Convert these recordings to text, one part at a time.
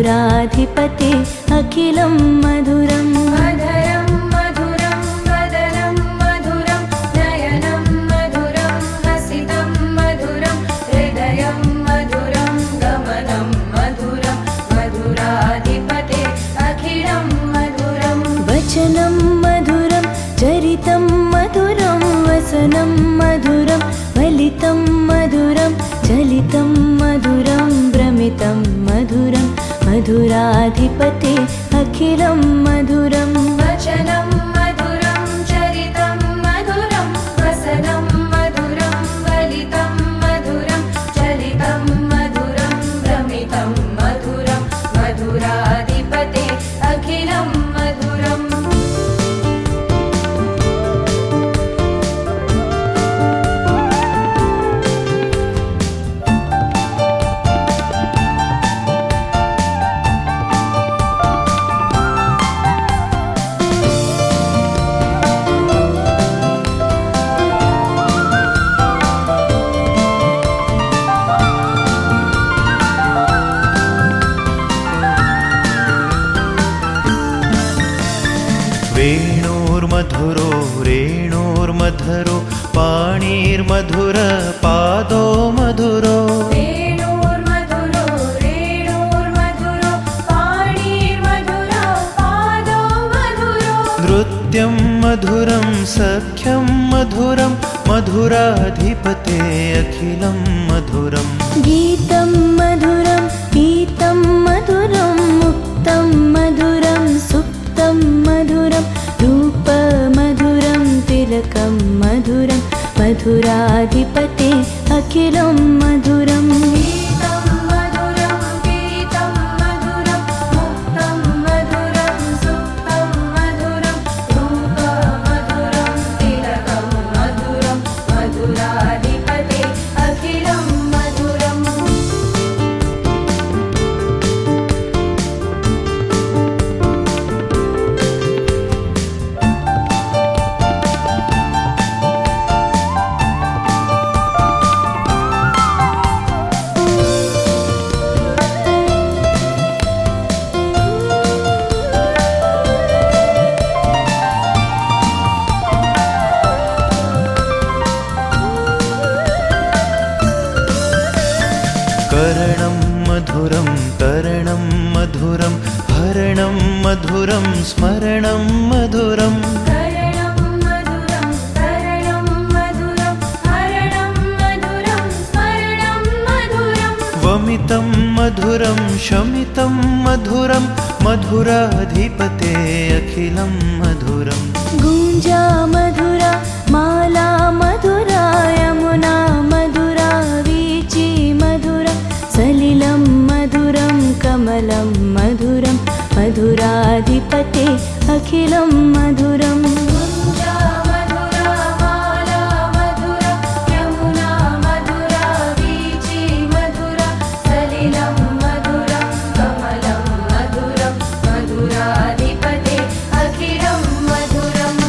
मधुराधिपते अखिलं मधुरम् अधरं मधुरं वदनं मधुरं नयनं मधुरं हसितं मधुरं हृदयं मधुरं गमनं मधुरं मधुराधिपते अखिलं मधुरम् वचनं मधुरं चरितं मधुरं वसनं मधुरं फलितं मधुरं चलितं मधुरं भ्रमितं मधुरं मधुराधिपते अखिलं मधुरम् वचनं मधुरं चरितं मधुरं वसनं मधुरं फलितं मधुरं चलितं मधुरं भ्रमितं मधुरं मधुराधिपते अखिलं मधुरम् वेणोर्मधुरो रेणोर्मधुरो पाणिर्मधुर पादो मधुरो वेणोर्मधुरो रेणोर्मधुरो पाणिर्मधुरो पादो मधुरो नृत्यं मधुरं सख्यं मधुरं मधुराधिपते अखिलं मधुरम् गीतं मधुरं पीतं मधुरं मुक्तं मधुरं सुप्तं मधुरं रूपमधुरं तिलकं मधुरं मधुराधिपते अखिलं मधुरम् गीतं मधुरं पीतं मधुरं मुक्तं मधुरं सुप्तं मधुरं रूपमधुरं तिलकं मधुरं मधुराधिपते अखिलं मधुरम् करणं मधुरं करणं मधुरं हरणं मधुरं स्मरणं मधुरं करणं मधुरं करणं मधुरं हरणं मधुरं स्मरणं मधुरं वमितं मधुरं शमितं मधुरं मधुराधिपते अखिलं मधुरम् गुञ्जा मधुरा माला मधुरा यमुना मधुरा वीची मधुरा सलिलं मधुरं कमलं मधुरं मधुराधिपते अखिलं मधुरम् गुञ्जा मधुरा माला मधुरा यमुना मधुरा वीची मधुरा सलिलं मधुरं कमलं मधुरं मधुराधिपते अखिलं मधुरम्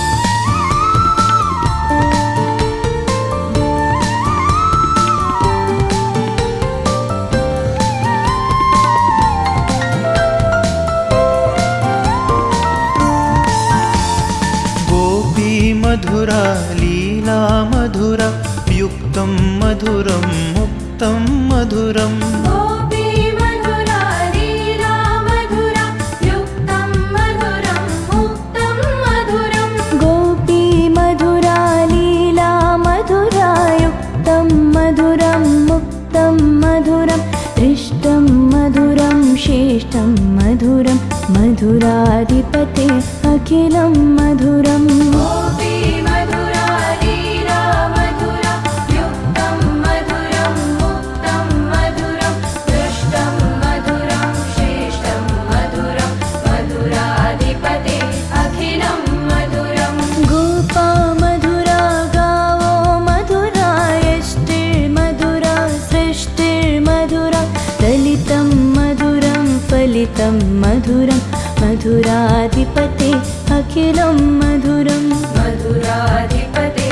मधुरा लीला मधुरा युक्तं मधुरं मुक्तं मधुरम् गोपी मधुरा लीला मधुरा युक्तं मधुरं मुक्तं मधुरं गोपी मधुरा लीला मधुरा युक्तं मधुरं मुक्तं मधुरं दृष्टं मधुरं श्रेष्ठं मधुरं मधुराधिपते अखिलं मधुरम् गोपी मधुरा लीला मधुरा युक्तं मधुरं मुक्तं मधुरं दृष्टं मधुरं श्रेष्ठं मधुरं मधुराधिपते अखिलं मधुरम् गोपा मधुरा गावो मधुरा यष्टिर्मधुरा सृष्टिर्मधुरा दलितं मधुरं फलितं मधुरं मधुराधिपते अखिलं मधुरम् मधुराधिपते